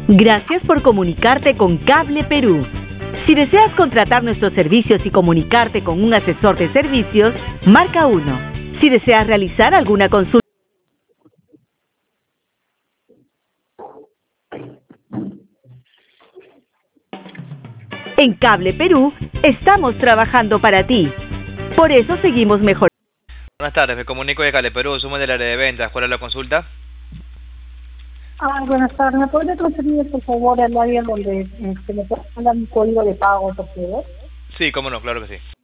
Gracias por comunicarte con Cable Perú. Si deseas contratar nuestros servicios y comunicarte con un asesor de servicios, marca 1. Si deseas realizar alguna consulta en Cable Perú, estamos trabajando para ti. Por eso seguimos mejorando. Buenas tardes, me comunico de Cable Perú, somos del área de ventas. ¿Cuál es la consulta? Buenas tardes. ¿Me podría transferir, por favor, al área donde me puedan dar mi código de pago, por favor? Sí, cómo no, claro que sí.